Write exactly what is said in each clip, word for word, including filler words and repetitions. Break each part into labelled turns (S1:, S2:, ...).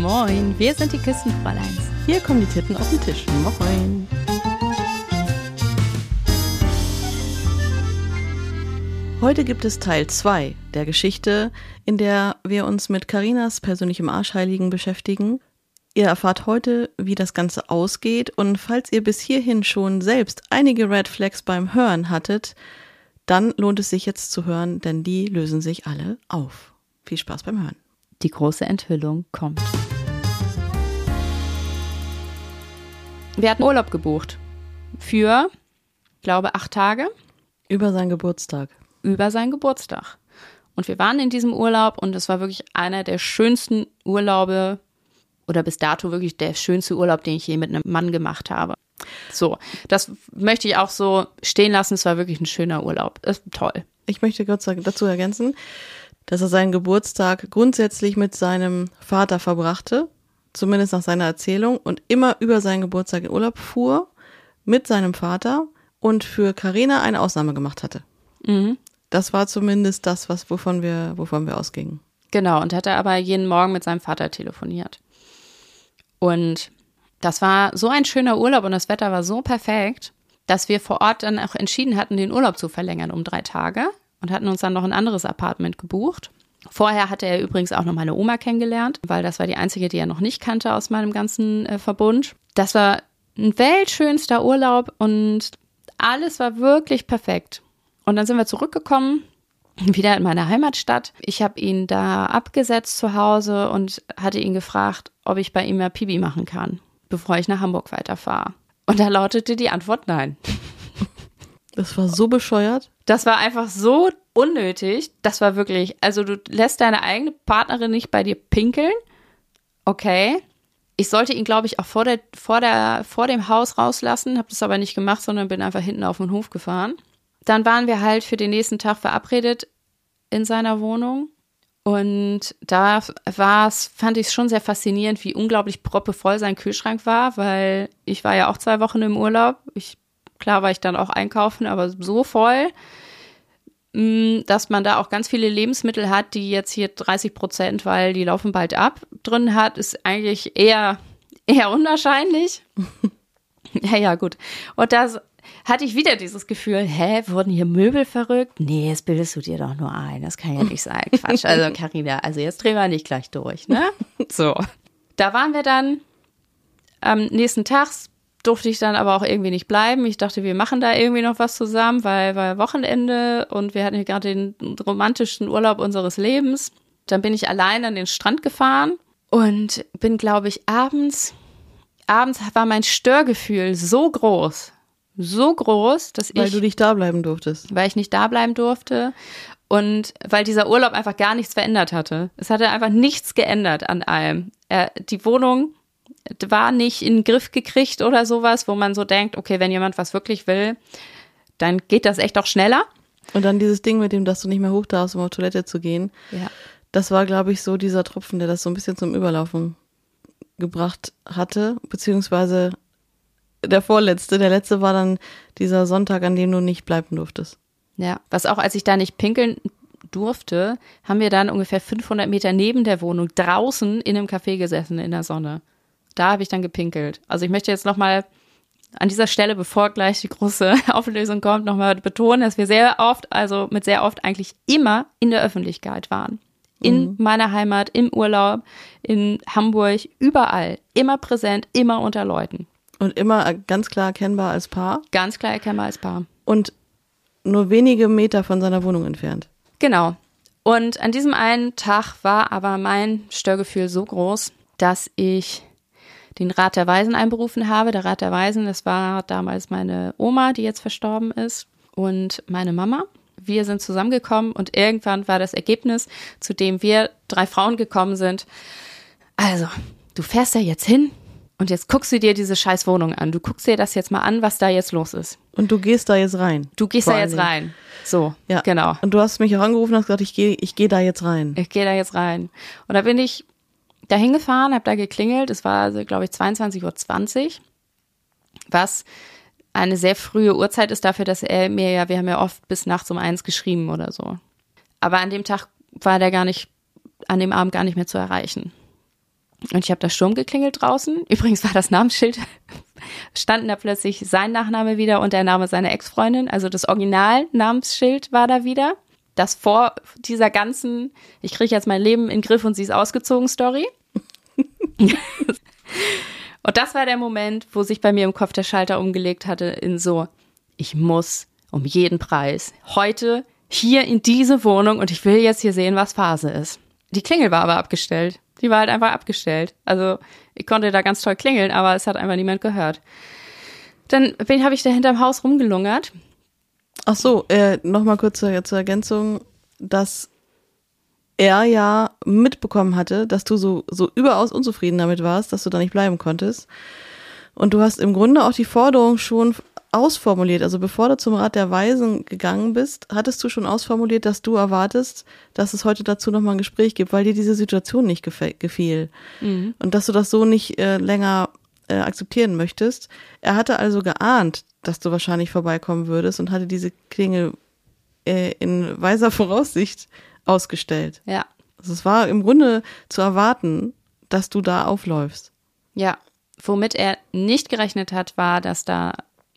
S1: Moin, wir sind die Küstenfräuleins.
S2: Hier kommen die Titten auf den Tisch. Moin. Heute gibt es Teil zwei der Geschichte, in der wir uns mit Carinas persönlichem Arschheiligen beschäftigen. Ihr erfahrt heute, wie das Ganze ausgeht, und falls ihr bis hierhin schon selbst einige Red Flags beim Hören hattet, dann lohnt es sich jetzt zu hören, denn die lösen sich alle auf. Viel Spaß beim Hören.
S1: Die große Enthüllung kommt. Wir hatten Urlaub gebucht für, ich glaube, acht Tage.
S2: Über seinen Geburtstag.
S1: Über seinen Geburtstag. Und wir waren in diesem Urlaub und es war wirklich einer der schönsten Urlaube oder bis dato wirklich der schönste Urlaub, den ich je mit einem Mann gemacht habe. So, das möchte ich auch so stehen lassen. Es war wirklich ein schöner Urlaub. Ist toll.
S2: Ich möchte kurz dazu ergänzen, dass er seinen Geburtstag grundsätzlich mit seinem Vater verbrachte, zumindest nach seiner Erzählung, und immer über seinen Geburtstag in Urlaub fuhr mit seinem Vater und für Carina eine Ausnahme gemacht hatte.
S1: Mhm.
S2: Das war zumindest das, was wovon wir, wovon wir ausgingen.
S1: Genau, und hat er aber jeden Morgen mit seinem Vater telefoniert. Und das war so ein schöner Urlaub und das Wetter war so perfekt, dass wir vor Ort dann auch entschieden hatten, den Urlaub zu verlängern um drei Tage und hatten uns dann noch ein anderes Apartment gebucht. Vorher hatte er übrigens auch noch meine Oma kennengelernt, weil das war die einzige, die er noch nicht kannte aus meinem ganzen äh, Verbund. Das war ein weltschönster Urlaub und alles war wirklich perfekt. Und dann sind wir zurückgekommen, wieder in meine Heimatstadt. Ich habe ihn da abgesetzt zu Hause und hatte ihn gefragt, ob ich bei ihm mal Pipi machen kann, bevor ich nach Hamburg weiterfahre. Und da lautete die Antwort nein.
S2: Das war so bescheuert.
S1: Das war einfach so unnötig. Das war wirklich, also du lässt deine eigene Partnerin nicht bei dir pinkeln. Okay. Ich sollte ihn, glaube ich, auch vor der, vor der, vor dem Haus rauslassen, habe das aber nicht gemacht, sondern bin einfach hinten auf den Hof gefahren. Dann waren wir halt für den nächsten Tag verabredet in seiner Wohnung. Und da war es, fand ich es schon sehr faszinierend, wie unglaublich proppevoll sein Kühlschrank war, weil ich war ja auch zwei Wochen im Urlaub. Ich, klar war ich dann auch einkaufen, aber so voll, dass man da auch ganz viele Lebensmittel hat, die jetzt hier dreißig Prozent, weil die laufen bald ab, drin hat, ist eigentlich eher, eher unwahrscheinlich. Ja, ja, gut. Und das hatte ich wieder dieses Gefühl, hä, wurden hier Möbel verrückt? Nee, das bildest du dir doch nur ein. Das kann ja nicht sein. Quatsch. Also Carina, also jetzt drehen wir nicht gleich durch, ne? So. Da waren wir dann am nächsten Tag, durfte ich dann aber auch irgendwie nicht bleiben. Ich dachte, wir machen da irgendwie noch was zusammen, weil war Wochenende und wir hatten hier gerade den romantischsten Urlaub unseres Lebens. Dann bin ich allein an den Strand gefahren und bin, glaube ich, abends, abends war mein Störgefühl so groß, so groß, dass ich...
S2: Weil du nicht da bleiben durftest.
S1: Weil ich nicht da bleiben durfte und weil dieser Urlaub einfach gar nichts verändert hatte. Es hatte einfach nichts geändert an allem. Er, die Wohnung war nicht in den Griff gekriegt oder sowas, wo man so denkt, okay, wenn jemand was wirklich will, dann geht das echt auch schneller.
S2: Und dann dieses Ding mit dem, dass du nicht mehr hoch darfst, um auf Toilette zu gehen.
S1: Ja. Das
S2: war, glaube ich, so dieser Tropfen, der das so ein bisschen zum Überlaufen gebracht hatte, beziehungsweise der vorletzte. Der letzte war dann dieser Sonntag, an dem du nicht bleiben durftest.
S1: Ja, was auch, als ich da nicht pinkeln durfte, haben wir dann ungefähr fünfhundert Meter neben der Wohnung draußen in einem Café gesessen in der Sonne. Da habe ich dann gepinkelt. Also ich möchte jetzt nochmal an dieser Stelle, bevor gleich die große Auflösung kommt, nochmal betonen, dass wir sehr oft, also mit sehr oft eigentlich immer in der Öffentlichkeit waren. In mhm. meiner Heimat, im Urlaub, in Hamburg, überall. Immer präsent, immer unter Leuten.
S2: Und immer ganz klar erkennbar als Paar?
S1: Ganz klar erkennbar als Paar.
S2: Und nur wenige Meter von seiner Wohnung entfernt?
S1: Genau. Und an diesem einen Tag war aber mein Störgefühl so groß, dass ich den Rat der Weisen einberufen habe. Der Rat der Weisen, das war damals meine Oma, die jetzt verstorben ist, und meine Mama. Wir sind zusammengekommen und irgendwann war das Ergebnis, zu dem wir drei Frauen gekommen sind. Also, du fährst da jetzt hin und jetzt guckst du dir diese scheiß Wohnung an. Du guckst dir das jetzt mal an, was da jetzt los ist.
S2: Und du gehst da jetzt rein.
S1: Du gehst da jetzt rein. So, ja, genau.
S2: Und du hast mich auch angerufen und hast gesagt, ich gehe ich geh da jetzt rein.
S1: Ich gehe da jetzt rein. Und da bin ich da hingefahren, habe da geklingelt. Es war, also, glaube ich, zweiundzwanzig Uhr zwanzig, was eine sehr frühe Uhrzeit ist dafür, dass er mir ja, wir haben ja oft bis nachts um eins geschrieben oder so. Aber an dem Tag war der gar nicht, an dem Abend gar nicht mehr zu erreichen. Und ich habe da Sturm geklingelt draußen. Übrigens war das Namensschild, standen da plötzlich sein Nachname wieder und der Name seiner Ex-Freundin. Also das Original-Namensschild war da wieder. Das vor dieser ganzen, ich kriege jetzt mein Leben in den Griff und sie ist ausgezogen Story. Und das war der Moment, wo sich bei mir im Kopf der Schalter umgelegt hatte in so, ich muss um jeden Preis heute hier in diese Wohnung und ich will jetzt hier sehen, was Phase ist. Die Klingel war aber abgestellt. Die war halt einfach abgestellt. Also ich konnte da ganz toll klingeln, aber es hat einfach niemand gehört. Dann habe ich da hinterm Haus rumgelungert.
S2: Ach so, äh, nochmal kurz zur, zur Ergänzung, dass er ja mitbekommen hatte, dass du so, so überaus unzufrieden damit warst, dass du da nicht bleiben konntest. Und du hast im Grunde auch die Forderung schon ausformuliert. Also bevor du zum Rat der Weisen gegangen bist, hattest du schon ausformuliert, dass du erwartest, dass es heute dazu nochmal ein Gespräch gibt, weil dir diese Situation nicht gefe- gefiel. Mhm. Und dass du das so nicht äh, länger äh, akzeptieren möchtest. Er hatte also geahnt, dass du wahrscheinlich vorbeikommen würdest und hatte diese Klingel äh, in weiser Voraussicht ausgestellt.
S1: Ja.
S2: Also es war im Grunde zu erwarten, dass du da aufläufst.
S1: Ja, womit er nicht gerechnet hat, war, dass da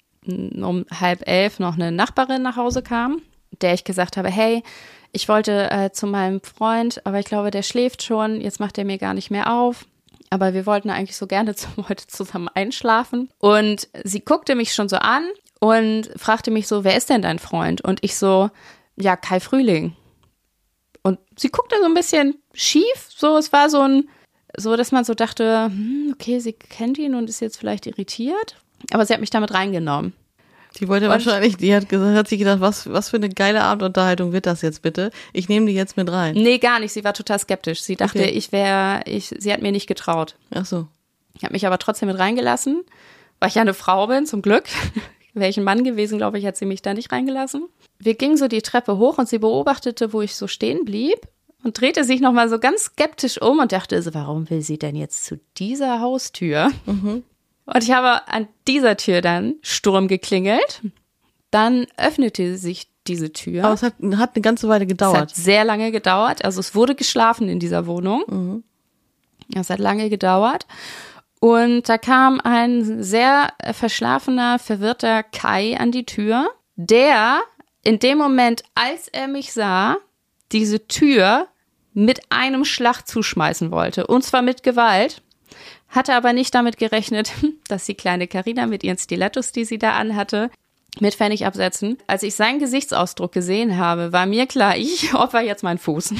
S1: um halb elf noch eine Nachbarin nach Hause kam, der ich gesagt habe, hey, ich wollte äh, zu meinem Freund, aber ich glaube, der schläft schon, jetzt macht er mir gar nicht mehr auf. Aber wir wollten eigentlich so gerne zum, heute zusammen einschlafen. Und sie guckte mich schon so an und fragte mich so, wer ist denn dein Freund? Und ich so, ja, Kai Frühling. Und sie guckte so ein bisschen schief, so, es war so ein, so, dass man so dachte, hm, okay, sie kennt ihn und ist jetzt vielleicht irritiert. Aber sie hat mich damit reingenommen.
S2: Die wollte und wahrscheinlich, die hat gesagt, hat sich gedacht, was, was für eine geile Abendunterhaltung wird das jetzt bitte? Ich nehme die jetzt mit rein.
S1: Nee, gar nicht. Sie war total skeptisch. Sie dachte,
S2: okay.
S1: ich wäre, ich, sie hat mir nicht getraut.
S2: Ach so.
S1: Ich habe mich aber trotzdem mit reingelassen, weil ich ja eine Frau bin, zum Glück. Wäre ich ein Mann gewesen, glaube ich, hat sie mich da nicht reingelassen. Wir gingen so die Treppe hoch und sie beobachtete, wo ich so stehen blieb und drehte sich nochmal so ganz skeptisch um und dachte so, warum will sie denn jetzt zu dieser Haustür? Mhm. Und ich habe an dieser Tür dann Sturm geklingelt. Dann öffnete sich diese Tür.
S2: Aber es hat, hat eine ganze Weile gedauert.
S1: Es hat sehr lange gedauert. Also es wurde geschlafen in dieser Wohnung.
S2: Mhm.
S1: Es hat lange gedauert. Und da kam ein sehr verschlafener, verwirrter Kai an die Tür, der in dem Moment, als er mich sah, diese Tür mit einem Schlag zuschmeißen wollte. Und zwar mit Gewalt. Hatte aber nicht damit gerechnet, dass die kleine Carina mit ihren Stilettos, die sie da anhatte, mit Pfennig absetzen. Als ich seinen Gesichtsausdruck gesehen habe, war mir klar, ich opfer jetzt meinen Fuß.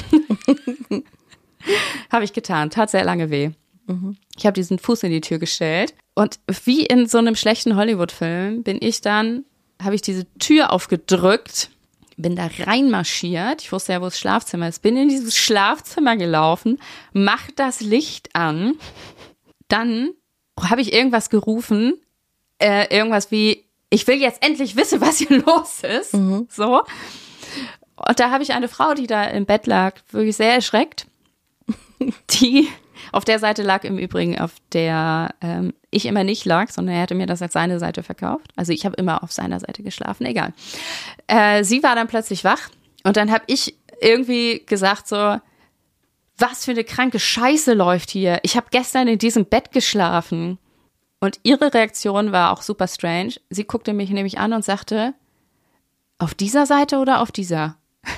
S1: Habe ich getan. Tat sehr lange weh. Mhm. Ich habe diesen Fuß in die Tür gestellt. Und wie in so einem schlechten Hollywood-Film bin ich dann, habe ich diese Tür aufgedrückt, bin da reinmarschiert. Ich wusste ja, wo das Schlafzimmer ist. Bin in dieses Schlafzimmer gelaufen, mach das Licht an. Dann habe ich irgendwas gerufen, äh, irgendwas wie, ich will jetzt endlich wissen, was hier los ist. Mhm. So. Und da habe ich eine Frau, die da im Bett lag, wirklich sehr erschreckt. Die, auf der Seite lag im Übrigen, auf der ähm, ich immer nicht lag, sondern er hatte mir das als seine Seite verkauft. Also ich habe immer auf seiner Seite geschlafen, egal. Äh, sie war dann plötzlich wach und dann habe ich irgendwie gesagt so, was für eine kranke Scheiße läuft hier. Ich habe gestern in diesem Bett geschlafen. Und ihre Reaktion war auch super strange. Sie guckte mich nämlich an und sagte, auf dieser Seite oder auf dieser?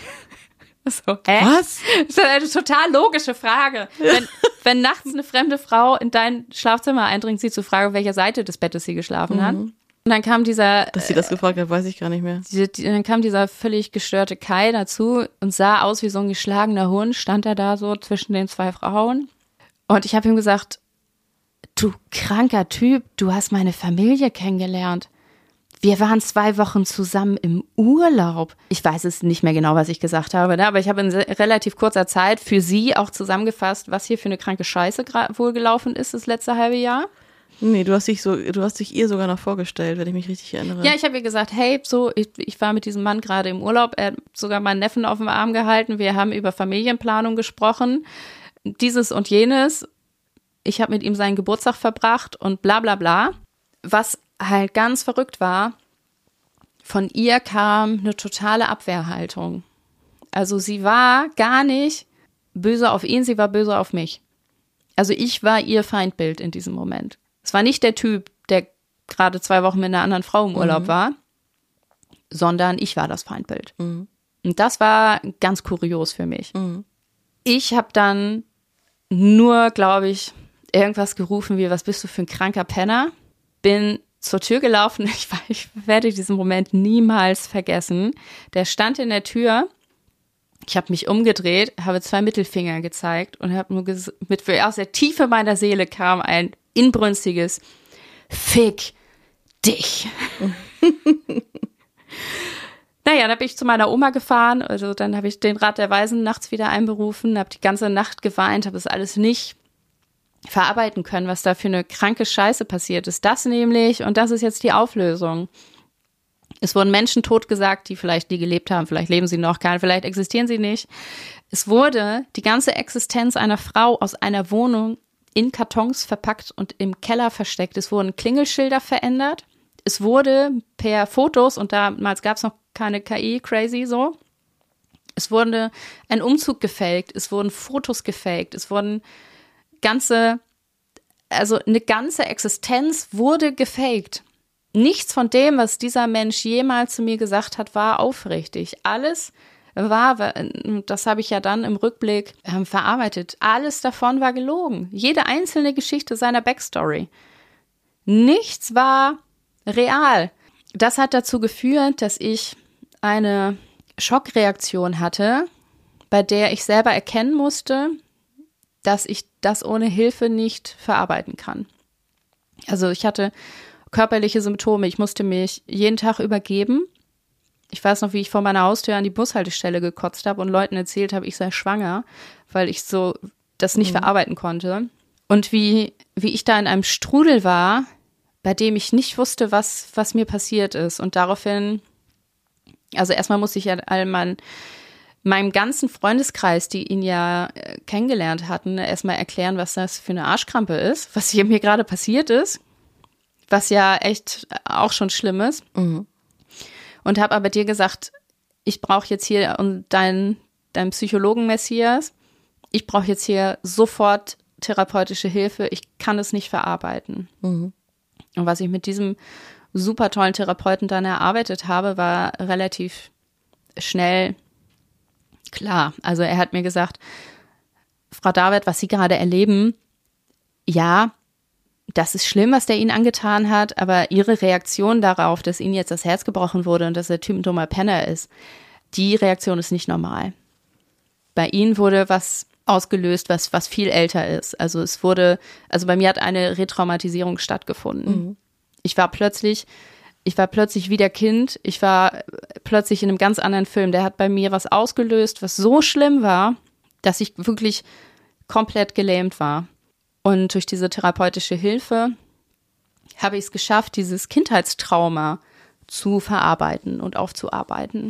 S1: So, hä?
S2: Was?
S1: Das ist eine total logische Frage. Wenn, wenn nachts eine fremde Frau in dein Schlafzimmer eindringt, sie zu fragen, auf welcher Seite des Bettes sie geschlafen hat. Mhm. Und dann kam dieser...
S2: Dass sie das gefragt hat, weiß ich gar nicht mehr.
S1: Die, die, dann kam dieser völlig gestörte Kai dazu und sah aus wie so ein geschlagener Hund, stand er da so zwischen den zwei Frauen. Und ich habe ihm gesagt, du kranker Typ, du hast meine Familie kennengelernt. Wir waren zwei Wochen zusammen im Urlaub. Ich weiß es nicht mehr genau, was ich gesagt habe, ne? Aber ich habe in relativ kurzer Zeit für sie auch zusammengefasst, was hier für eine kranke Scheiße wohl gelaufen ist das letzte halbe Jahr.
S2: Nee, du hast dich so, du hast dich ihr sogar noch vorgestellt, wenn ich mich richtig erinnere.
S1: Ja, ich habe ihr gesagt, hey, so, ich, ich war mit diesem Mann gerade im Urlaub, er hat sogar meinen Neffen auf dem Arm gehalten, wir haben über Familienplanung gesprochen, dieses und jenes. Ich habe mit ihm seinen Geburtstag verbracht und bla bla bla. Was halt ganz verrückt war, von ihr kam eine totale Abwehrhaltung. Also sie war gar nicht böse auf ihn, sie war böse auf mich. Also ich war ihr Feindbild in diesem Moment. Es war nicht der Typ, der gerade zwei Wochen mit einer anderen Frau im Urlaub mhm. war, sondern ich war das Feindbild. Mhm. Und das war ganz kurios für mich. Mhm. Ich habe dann nur, glaube ich, irgendwas gerufen wie, was bist du für ein kranker Penner? Bin zur Tür gelaufen. Ich, ich werde diesen Moment niemals vergessen. Der stand in der Tür. Ich habe mich umgedreht, habe zwei Mittelfinger gezeigt und habe nur ges- mit aus der Tiefe meiner Seele kam ein inbrünstiges Fick dich. Naja, dann bin ich zu meiner Oma gefahren. Also dann habe ich den Rat der Weisen nachts wieder einberufen, habe die ganze Nacht geweint, habe es alles nicht verarbeiten können, was da für eine kranke Scheiße passiert ist. Das nämlich, und das ist jetzt die Auflösung. Es wurden Menschen totgesagt, die vielleicht nie gelebt haben, vielleicht leben sie noch, kein, vielleicht existieren sie nicht. Es wurde die ganze Existenz einer Frau aus einer Wohnung in Kartons verpackt und im Keller versteckt. Es wurden Klingelschilder verändert. Es wurde per Fotos, und damals gab es noch keine K I, crazy so, es wurde ein Umzug gefaked, es wurden Fotos gefaked, es wurden ganze, also eine ganze Existenz wurde gefaked. Nichts von dem, was dieser Mensch jemals zu mir gesagt hat, war aufrichtig. Alles war, das habe ich ja dann im Rückblick ähm, verarbeitet, alles davon war gelogen. Jede einzelne Geschichte seiner Backstory. Nichts war real. Das hat dazu geführt, dass ich eine Schockreaktion hatte, bei der ich selber erkennen musste, dass ich das ohne Hilfe nicht verarbeiten kann. Also ich hatte körperliche Symptome. Ich musste mich jeden Tag übergeben. Ich weiß noch, wie ich vor meiner Haustür an die Bushaltestelle gekotzt habe und Leuten erzählt habe, ich sei schwanger, weil ich so das nicht mhm. verarbeiten konnte. Und wie, wie ich da in einem Strudel war, bei dem ich nicht wusste, was, was mir passiert ist. Und daraufhin, also erstmal musste ich ja all mein, meinem ganzen Freundeskreis, die ihn ja äh, kennengelernt hatten, erstmal erklären, was das für eine Arschkrampe ist, was hier mir gerade passiert ist, was ja echt auch schon schlimm ist. Mhm. Und habe aber dir gesagt, ich brauche jetzt hier und dein, dein Psychologen-Messias, ich brauche jetzt hier sofort therapeutische Hilfe, ich kann es nicht verarbeiten. Mhm. Und was ich mit diesem super tollen Therapeuten dann erarbeitet habe, war relativ schnell klar. Also er hat mir gesagt, Frau David, was Sie gerade erleben, ja, das ist schlimm, was der Ihnen angetan hat, aber Ihre Reaktion darauf, dass Ihnen jetzt das Herz gebrochen wurde und dass der Typ ein dummer Penner ist, die Reaktion ist nicht normal. Bei Ihnen wurde was ausgelöst, was, was viel älter ist. Also es wurde, also bei mir hat eine Retraumatisierung stattgefunden. Mhm. Ich war plötzlich, ich war plötzlich wieder Kind, ich war plötzlich in einem ganz anderen Film. Der hat bei mir was ausgelöst, was so schlimm war, dass ich wirklich komplett gelähmt war. Und durch diese therapeutische Hilfe habe ich es geschafft, dieses Kindheitstrauma zu verarbeiten und aufzuarbeiten.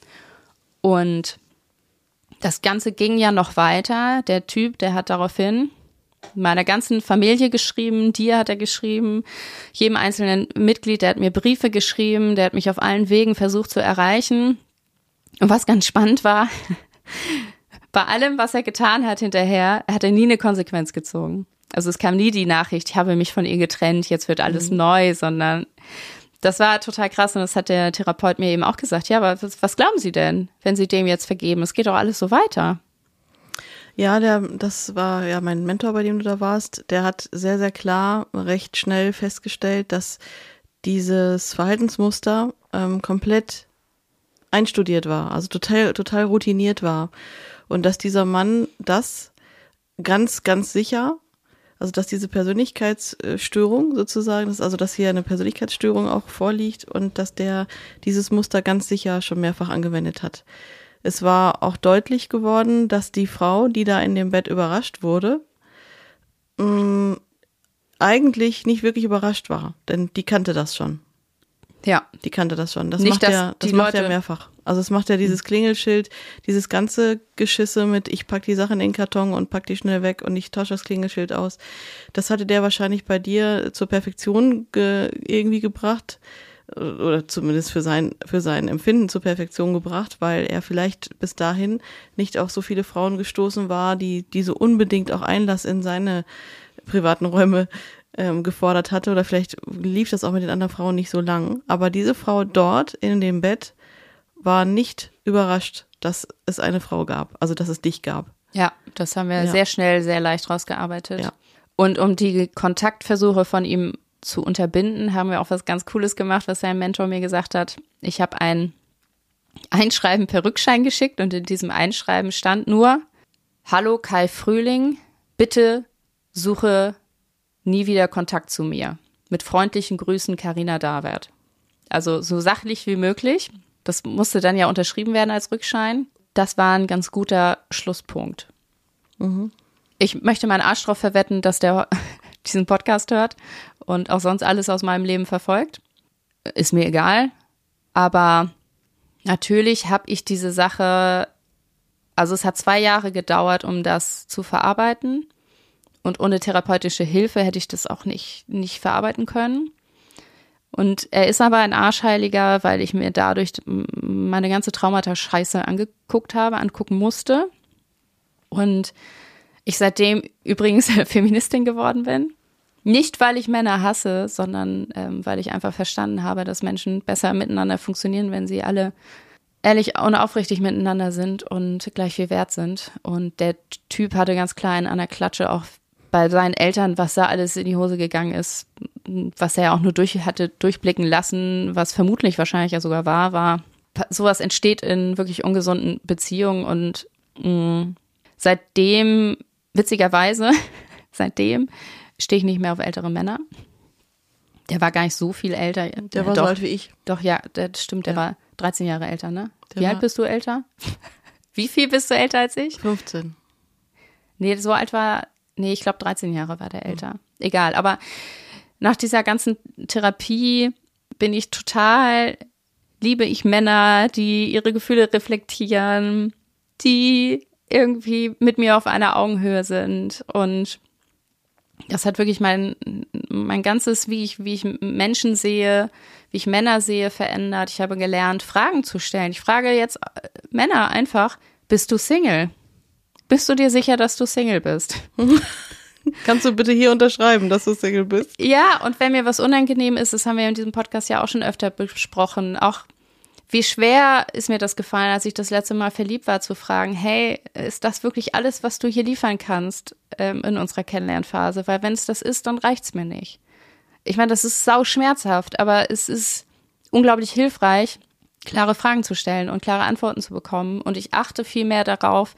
S1: Und das Ganze ging ja noch weiter. Der Typ, der hat daraufhin meiner ganzen Familie geschrieben, dir hat er geschrieben, jedem einzelnen Mitglied, der hat mir Briefe geschrieben, der hat mich auf allen Wegen versucht zu erreichen. Und was ganz spannend war, bei allem, was er getan hat hinterher, hat er nie eine Konsequenz gezogen. Also es kam nie die Nachricht, ich habe mich von ihr getrennt, jetzt wird alles mhm. neu, sondern das war total krass und das hat der Therapeut mir eben auch gesagt. Ja, aber was, was glauben Sie denn, wenn Sie dem jetzt vergeben? Es geht doch alles so weiter.
S2: Ja, der, das war ja mein Mentor, bei dem du da warst. Der hat sehr, sehr klar, recht schnell festgestellt, dass dieses Verhaltensmuster ähm, komplett einstudiert war, also total, total routiniert war. Und dass dieser Mann das ganz, ganz sicher, also dass diese Persönlichkeitsstörung sozusagen, dass, also dass hier eine Persönlichkeitsstörung auch vorliegt und dass der dieses Muster ganz sicher schon mehrfach angewendet hat. Es war auch deutlich geworden, dass die Frau, die da in dem Bett überrascht wurde, mh, eigentlich nicht wirklich überrascht war, denn die kannte das schon.
S1: Ja.
S2: Die kannte das schon. Das
S1: nicht,
S2: macht er das macht
S1: Leute
S2: er mehrfach. Also es macht ja dieses Klingelschild, dieses ganze Geschisse mit, ich pack die Sachen in den Karton und pack die schnell weg und ich tausche das Klingelschild aus. Das hatte der wahrscheinlich bei dir zur Perfektion ge- irgendwie gebracht, oder zumindest für sein, für sein Empfinden zur Perfektion gebracht, weil er vielleicht bis dahin nicht auf so viele Frauen gestoßen war, die, die so unbedingt auch Einlass in seine privaten Räume ähm, gefordert hatte, oder vielleicht lief das auch mit den anderen Frauen nicht so lang. Aber diese Frau dort in dem Bett war nicht überrascht, dass es eine Frau gab, also dass es dich gab.
S1: Ja, das haben wir ja. sehr schnell, sehr leicht rausgearbeitet.
S2: Ja.
S1: Und um die Kontaktversuche von ihm zu unterbinden, haben wir auch was ganz Cooles gemacht, was sein Mentor mir gesagt hat. Ich habe ein Einschreiben per Rückschein geschickt und in diesem Einschreiben stand nur: Hallo Kai Frühling, bitte suche nie wieder Kontakt zu mir. Mit freundlichen Grüßen, Carina Davert. Also so sachlich wie möglich. Das musste dann ja unterschrieben werden als Rückschein. Das war ein ganz guter Schlusspunkt. Mhm. Ich möchte meinen Arsch drauf verwetten, dass der diesen Podcast hört und auch sonst alles aus meinem Leben verfolgt. Ist mir egal. Aber natürlich habe ich diese Sache, also es hat zwei Jahre gedauert, um das zu verarbeiten. Und ohne therapeutische Hilfe hätte ich das auch nicht, nicht verarbeiten können. Und er ist aber ein Arschheiliger, weil ich mir dadurch meine ganze Traumata-Scheiße angeguckt habe, angucken musste. Und ich seitdem übrigens Feministin geworden bin. Nicht, weil ich Männer hasse, sondern ähm, weil ich einfach verstanden habe, dass Menschen besser miteinander funktionieren, wenn sie alle ehrlich und aufrichtig miteinander sind und gleich viel wert sind. Und der Typ hatte ganz klein an der Klatsche auch bei seinen Eltern, was da alles in die Hose gegangen ist, was er ja auch nur durch hatte durchblicken lassen, was vermutlich wahrscheinlich ja sogar wahr war. Sowas entsteht in wirklich ungesunden Beziehungen und mh, seitdem, witzigerweise, seitdem stehe ich nicht mehr auf ältere Männer. Der war gar nicht so viel älter.
S2: Der war
S1: doch,
S2: so alt wie ich.
S1: Doch, ja, das stimmt, der ja. war dreizehn Jahre älter, ne?
S2: Der
S1: wie alt bist du älter? Wie viel bist du älter als ich?
S2: fünfzehn.
S1: Nee, so alt war, nee, ich glaube dreizehn Jahre war der älter. Mhm. Egal, aber nach dieser ganzen Therapie bin ich total, liebe ich Männer, die ihre Gefühle reflektieren, die irgendwie mit mir auf einer Augenhöhe sind, und das hat wirklich mein, mein ganzes, wie ich, wie ich Menschen sehe, wie ich Männer sehe, verändert. Ich habe gelernt, Fragen zu stellen. Ich frage jetzt Männer einfach: Bist du Single? Bist du dir sicher, dass du Single bist?
S2: Kannst du bitte hier unterschreiben, dass du Single bist?
S1: Ja, und wenn mir was unangenehm ist, das haben wir in diesem Podcast ja auch schon öfter besprochen, auch wie schwer ist mir das gefallen, als ich das letzte Mal verliebt war, zu fragen: Hey, ist das wirklich alles, was du hier liefern kannst ähm, in unserer Kennenlernphase? Weil wenn es das ist, dann reicht's mir nicht. Ich meine, das ist sau schmerzhaft, aber es ist unglaublich hilfreich, klare Fragen zu stellen und klare Antworten zu bekommen. Und ich achte viel mehr darauf,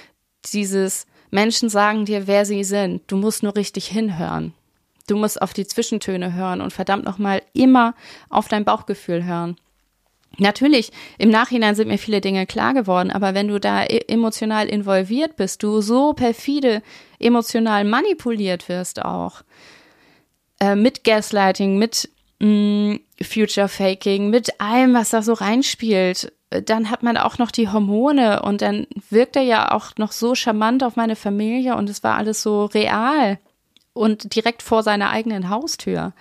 S1: dieses Menschen sagen dir, wer sie sind. Du musst nur richtig hinhören. Du musst auf die Zwischentöne hören und verdammt nochmal immer auf dein Bauchgefühl hören. Natürlich, im Nachhinein sind mir viele Dinge klar geworden, aber wenn du da emotional involviert bist, du so perfide emotional manipuliert wirst auch, äh, mit Gaslighting, mit mh, Future Faking, mit allem, was da so reinspielt, dann hat man auch noch die Hormone und dann wirkt er ja auch noch so charmant auf meine Familie und es war alles so real und direkt vor seiner eigenen Haustür.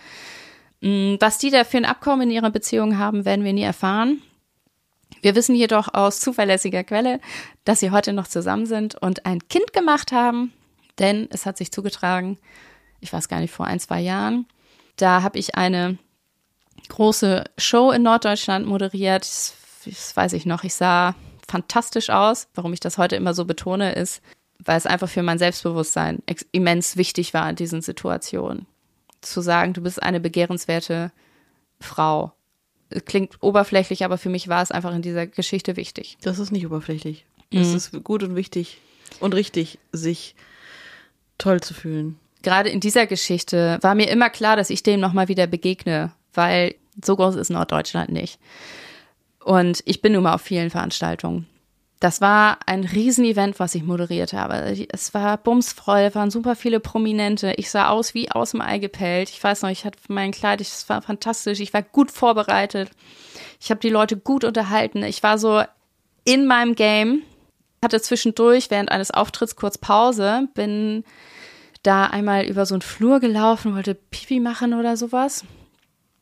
S1: Was die da für ein Abkommen in ihrer Beziehung haben, werden wir nie erfahren. Wir wissen jedoch aus zuverlässiger Quelle, dass sie heute noch zusammen sind und ein Kind gemacht haben, denn es hat sich zugetragen, ich weiß gar nicht, vor ein, zwei Jahren, da habe ich eine große Show in Norddeutschland moderiert. Das, das weiß ich noch, ich sah fantastisch aus. Warum ich das heute immer so betone, ist, weil es einfach für mein Selbstbewusstsein immens wichtig war in diesen Situationen. Zu sagen, du bist eine begehrenswerte Frau. Klingt oberflächlich, aber für mich war es einfach in dieser Geschichte wichtig.
S2: Das ist nicht oberflächlich.
S1: Mhm.
S2: Es ist gut und wichtig und richtig, sich toll zu fühlen.
S1: Gerade in dieser Geschichte war mir immer klar, dass ich dem nochmal wieder begegne, weil so groß ist Norddeutschland nicht. Und ich bin nun mal auf vielen Veranstaltungen. Das war ein Riesenevent, was ich moderiert habe. Es war bumsvoll, es waren super viele Prominente. Ich sah aus wie aus dem Ei gepellt. Ich weiß noch, ich hatte mein Kleid, es war fantastisch. Ich war gut vorbereitet. Ich habe die Leute gut unterhalten. Ich war so in meinem Game. Hatte zwischendurch während eines Auftritts kurz Pause, bin da einmal über so einen Flur gelaufen, wollte Pipi machen oder sowas.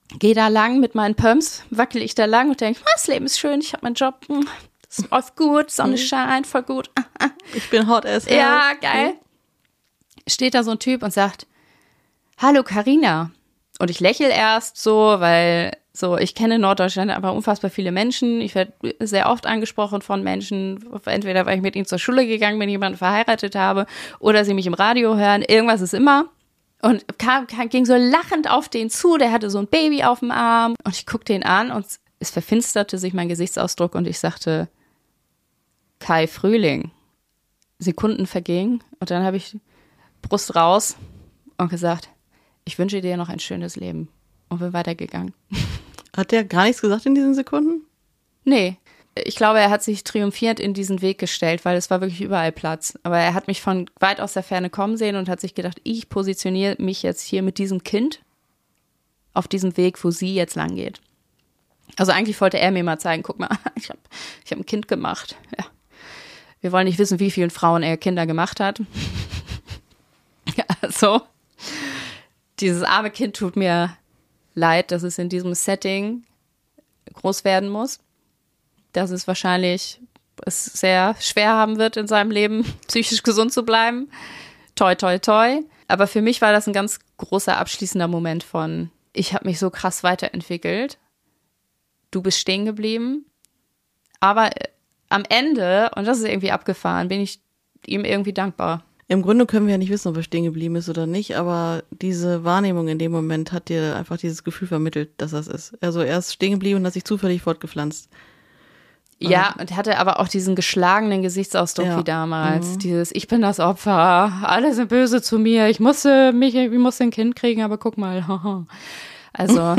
S1: Gehe da lang mit meinen Pumps, wackel ich da lang und denke, das Leben ist schön, ich habe meinen Job, es läuft gut, Sonne scheint, voll gut.
S2: Ich bin hot as hell.
S1: Ja, geil. Steht da so ein Typ und sagt, hallo Carina. Und ich lächle erst so, weil so, ich kenne Norddeutschland aber unfassbar viele Menschen. Ich werde sehr oft angesprochen von Menschen, entweder weil ich mit ihnen zur Schule gegangen bin, jemanden verheiratet habe oder sie mich im Radio hören. Irgendwas ist immer. Und kam, kam, ging so lachend auf den zu, der hatte so ein Baby auf dem Arm. Und ich guckte den an und es verfinsterte sich mein Gesichtsausdruck und ich sagte, Kai Frühling. Sekunden vergingen und dann habe ich Brust raus und gesagt, ich wünsche dir noch ein schönes Leben. Und bin weitergegangen.
S2: Hat der gar nichts gesagt in diesen Sekunden?
S1: Nee. Ich glaube, er hat sich triumphierend in diesen Weg gestellt, weil es war wirklich überall Platz. Aber er hat mich von weit aus der Ferne kommen sehen und hat sich gedacht, ich positioniere mich jetzt hier mit diesem Kind auf diesem Weg, wo sie jetzt lang geht. Also eigentlich wollte er mir mal zeigen, guck mal, ich habe ich hab ein Kind gemacht. Ja. Wir wollen nicht wissen, wie vielen Frauen er Kinder gemacht hat. Ja, also, dieses arme Kind tut mir leid, dass es in diesem Setting groß werden muss. Dass es wahrscheinlich es sehr schwer haben wird in seinem Leben, psychisch gesund zu bleiben. Toi, toi, toi. Aber für mich war das ein ganz großer abschließender Moment von, ich habe mich so krass weiterentwickelt. Du bist stehen geblieben. Aber am Ende, und das ist irgendwie abgefahren, bin ich ihm irgendwie dankbar.
S2: Im Grunde können wir ja nicht wissen, ob er stehen geblieben ist oder nicht, aber diese Wahrnehmung in dem Moment hat dir einfach dieses Gefühl vermittelt, dass das ist. Also er ist stehen geblieben und hat sich zufällig fortgepflanzt.
S1: Ja, und er hatte aber auch diesen geschlagenen Gesichtsausdruck
S2: ja.
S1: wie damals.
S2: Mhm.
S1: Dieses, ich bin das Opfer, alle sind böse zu mir, ich musste mich, ich musste ein Kind kriegen, aber guck mal. Also.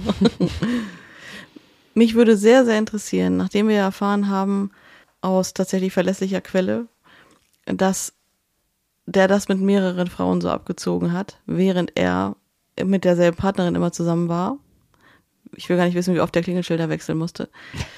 S2: Mich würde sehr, sehr interessieren, nachdem wir erfahren haben, aus tatsächlich verlässlicher Quelle, dass der das mit mehreren Frauen so abgezogen hat, während er mit derselben Partnerin immer zusammen war. Ich will gar nicht wissen, wie oft der Klingelschilder wechseln musste.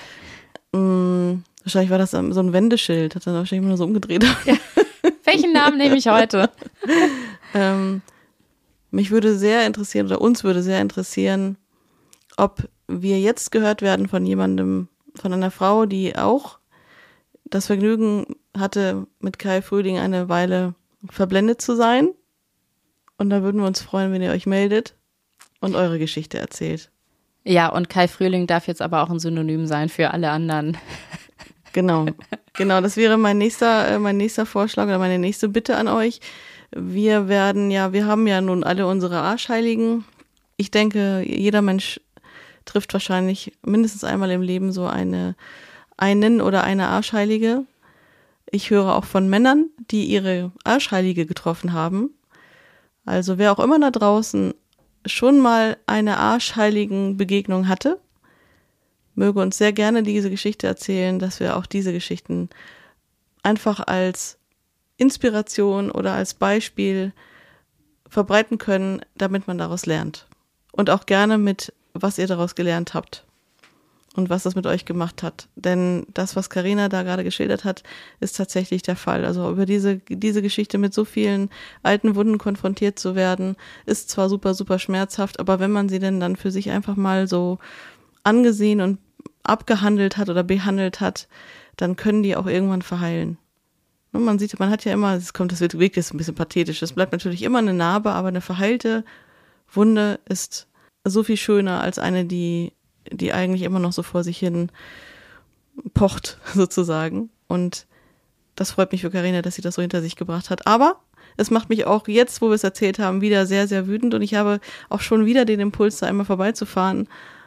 S2: Hm, wahrscheinlich war das so ein Wendeschild, hat dann wahrscheinlich immer nur so umgedreht.
S1: Ja. Welchen Namen nehme ich heute?
S2: ähm, mich würde sehr interessieren, oder uns würde sehr interessieren, ob wir jetzt gehört werden von jemandem, von einer Frau, die auch das Vergnügen hatte, mit Kai Frühling eine Weile verblendet zu sein. Und da würden wir uns freuen, wenn ihr euch meldet und eure Geschichte erzählt.
S1: Ja, und Kai Frühling darf jetzt aber auch ein Synonym sein für alle anderen.
S2: Genau, genau, das wäre mein nächster, äh, mein nächster Vorschlag oder meine nächste Bitte an euch. Wir werden ja, wir haben ja nun alle unsere Arschheiligen. Ich denke, jeder Mensch trifft wahrscheinlich mindestens einmal im Leben so eine, einen oder eine Arschheilige. Ich höre auch von Männern, die ihre Arschheilige getroffen haben. Also wer auch immer da draußen schon mal eine arschheiligen Begegnung hatte, möge uns sehr gerne diese Geschichte erzählen, dass wir auch diese Geschichten einfach als Inspiration oder als Beispiel verbreiten können, damit man daraus lernt. Und auch gerne mit, was ihr daraus gelernt habt und was das mit euch gemacht hat. Denn das, was Carina da gerade geschildert hat, ist tatsächlich der Fall. Also über diese, diese Geschichte mit so vielen alten Wunden konfrontiert zu werden, ist zwar super, super schmerzhaft, aber wenn man sie denn dann für sich einfach mal so angesehen und abgehandelt hat oder behandelt hat, dann können die auch irgendwann verheilen. Und man sieht, man hat ja immer, es kommt, das wird wirklich ein bisschen pathetisch, es bleibt natürlich immer eine Narbe, aber eine verheilte Wunde ist so viel schöner als eine, die die eigentlich immer noch so vor sich hin pocht, sozusagen. Und das freut mich für Carina, dass sie das so hinter sich gebracht hat. Aber es macht mich auch jetzt, wo wir es erzählt haben, wieder sehr, sehr wütend. Und ich habe auch schon wieder den Impuls, da einmal vorbeizufahren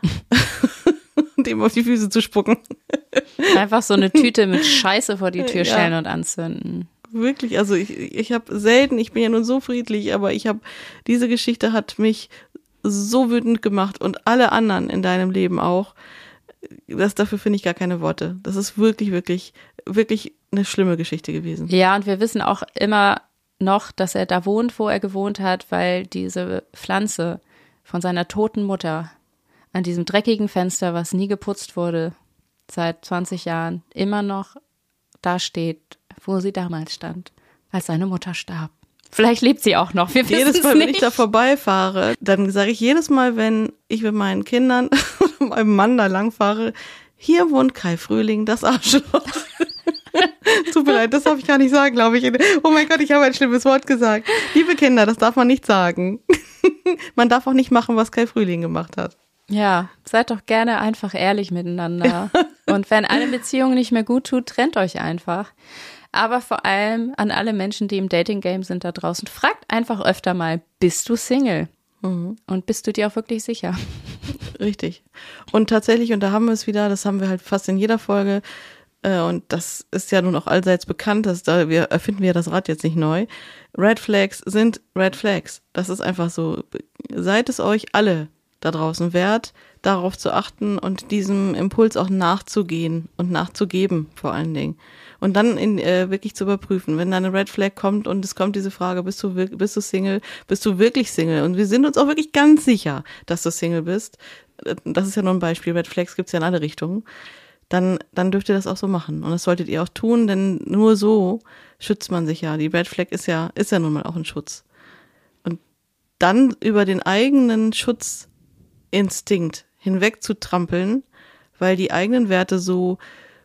S2: und ihm auf die Füße zu spucken.
S1: Einfach so eine Tüte mit Scheiße vor die Tür
S2: Ja.
S1: stellen und anzünden.
S2: Wirklich, also ich, ich habe selten, ich bin ja nun so friedlich, aber ich habe, diese Geschichte hat mich so wütend gemacht und alle anderen in deinem Leben auch. Das, dafür finde ich gar keine Worte. Das ist wirklich, wirklich, wirklich eine schlimme Geschichte gewesen.
S1: Ja, und wir wissen auch immer noch, dass er da wohnt, wo er gewohnt hat, weil diese Pflanze von seiner toten Mutter an diesem dreckigen Fenster, was nie geputzt wurde, seit zwanzig Jahren, immer noch da steht, wo sie damals stand, als seine Mutter starb. Vielleicht lebt sie auch noch. Wir wissen
S2: Jedes
S1: es
S2: Mal, wenn
S1: nicht.
S2: ich da vorbeifahre, dann sage ich jedes Mal, wenn ich mit meinen Kindern oder meinem Mann da langfahre, hier wohnt Kai Frühling, das Arschloch. Tut mir leid, das darf ich gar nicht sagen, glaube ich. Oh mein Gott, ich habe ein schlimmes Wort gesagt. Liebe Kinder, das darf man nicht sagen. Man darf auch nicht machen, was Kai Frühling gemacht hat.
S1: Ja, seid doch gerne einfach ehrlich miteinander. Und wenn eine Beziehung nicht mehr gut tut, trennt euch einfach. Aber vor allem an alle Menschen, die im Dating-Game sind da draußen, fragt einfach öfter mal, bist du Single? Mhm. Und bist du dir auch wirklich sicher?
S2: Richtig. Und tatsächlich, und da haben wir es wieder, das haben wir halt fast in jeder Folge, äh, und das ist ja nun auch allseits bekannt, dass da wir erfinden wir ja das Rad jetzt nicht neu. Red Flags sind Red Flags. Das ist einfach so. Seid es euch alle da draußen wert, darauf zu achten und diesem Impuls auch nachzugehen und nachzugeben vor allen Dingen. Und dann in, äh, wirklich zu überprüfen, wenn da eine Red Flag kommt und es kommt diese Frage, bist du, bist du Single, bist du wirklich Single? Und wir sind uns auch wirklich ganz sicher, dass du Single bist. Das ist ja nur ein Beispiel, Red Flags gibt's ja in alle Richtungen. Dann, dann dürft ihr das auch so machen. Und das solltet ihr auch tun, denn nur so schützt man sich ja. Die Red Flag ist ja, ist ja nun mal auch ein Schutz. Und dann über den eigenen Schutzinstinkt hinweg zu trampeln, weil die eigenen Werte so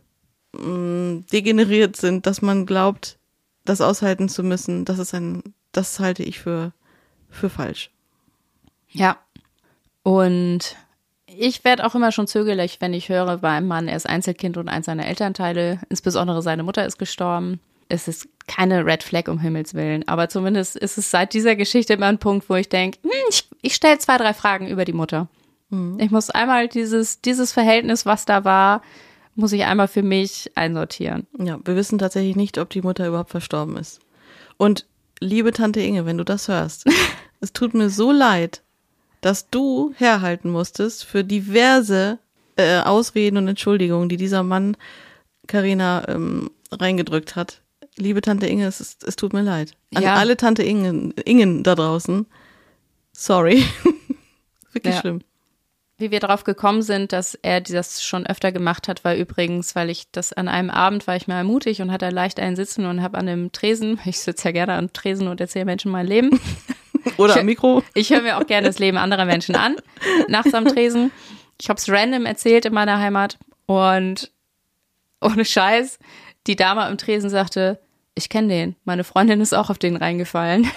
S2: mh, degeneriert sind, dass man glaubt, das aushalten zu müssen, das ist ein, das halte ich für, für falsch.
S1: Ja. Und ich werde auch immer schon zögerlich, wenn ich höre, bei einem Mann, er ist Einzelkind und eins seiner Elternteile, insbesondere seine Mutter ist gestorben. Es ist keine Red Flag, um Himmels Willen, aber zumindest ist es seit dieser Geschichte immer ein Punkt, wo ich denke, hm, ich, ich stelle zwei, drei Fragen über die Mutter. Mhm. Ich muss einmal dieses, dieses Verhältnis, was da war, muss ich einmal für mich einsortieren.
S2: Ja, wir wissen tatsächlich nicht, ob die Mutter überhaupt verstorben ist. Und liebe Tante Inge, wenn du das hörst, es tut mir so leid, dass du herhalten musstest für diverse äh, Ausreden und Entschuldigungen, die dieser Mann Carina ähm, reingedrückt hat. Liebe Tante Inge, es, ist, es tut mir leid. An
S1: ja.
S2: alle Tante Ingen, Ingen da draußen, sorry. Wirklich
S1: ja.
S2: schlimm.
S1: Wie wir darauf gekommen sind, dass er das schon öfter gemacht hat, war übrigens, weil ich das an einem Abend war ich mal mutig und hatte leicht einen sitzen und habe an einem Tresen, ich sitze ja gerne an einem Tresen und erzähle Menschen mein Leben.
S2: Oder
S1: ich,
S2: am Mikro.
S1: Ich höre mir auch gerne das Leben anderer Menschen an, nachts am Tresen. Ich habe es random erzählt in meiner Heimat und ohne Scheiß, die Dame am Tresen sagte, ich kenne den, meine Freundin ist auch auf den reingefallen.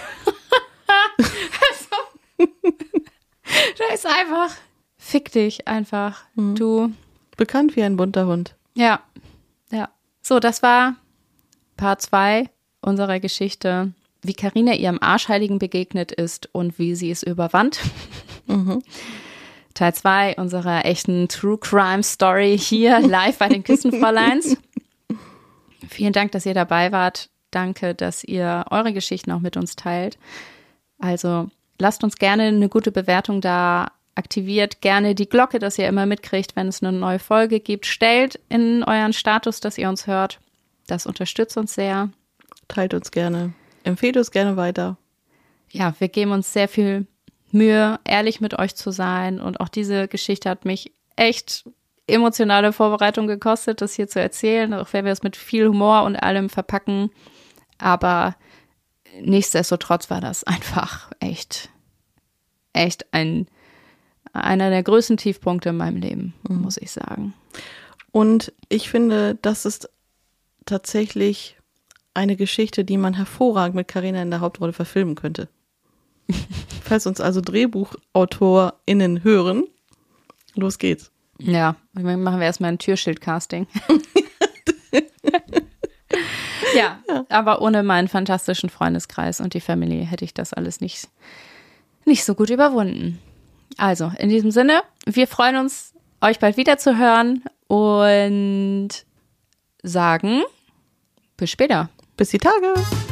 S1: also, da ist einfach, fick dich einfach, mhm. du.
S2: Bekannt wie ein bunter Hund.
S1: Ja, ja. So, das war Part zwei unserer Geschichte, wie Carina ihrem Arschheiligen begegnet ist und wie sie es überwand. Mhm. Teil zwei unserer echten True Crime Story hier live bei den Küstenfräuleins. Vielen Dank, dass ihr dabei wart. Danke, dass ihr eure Geschichten auch mit uns teilt. Also lasst uns gerne eine gute Bewertung da. Aktiviert gerne die Glocke, dass ihr immer mitkriegt, wenn es eine neue Folge gibt. Stellt in euren Status, dass ihr uns hört. Das unterstützt uns sehr.
S2: Teilt uns gerne. Empfehlt uns gerne weiter.
S1: Ja, wir geben uns sehr viel Mühe, ehrlich mit euch zu sein. Und auch diese Geschichte hat mich echt emotionale Vorbereitung gekostet, das hier zu erzählen. Auch wenn wir es mit viel Humor und allem verpacken. Aber nichtsdestotrotz war das einfach echt, echt ein, einer der größten Tiefpunkte in meinem Leben, mhm. muss ich sagen.
S2: Und ich finde, das ist tatsächlich eine Geschichte, die man hervorragend mit Carina in der Hauptrolle verfilmen könnte. Falls uns also DrehbuchautorInnen hören, los geht's.
S1: Ja, dann machen wir erstmal ein Türschild-Casting. ja, ja, aber ohne meinen fantastischen Freundeskreis und die Family hätte ich das alles nicht, nicht so gut überwunden. Also, in diesem Sinne, wir freuen uns, euch bald wieder zu hören und sagen bis später.
S2: Bis die Tage.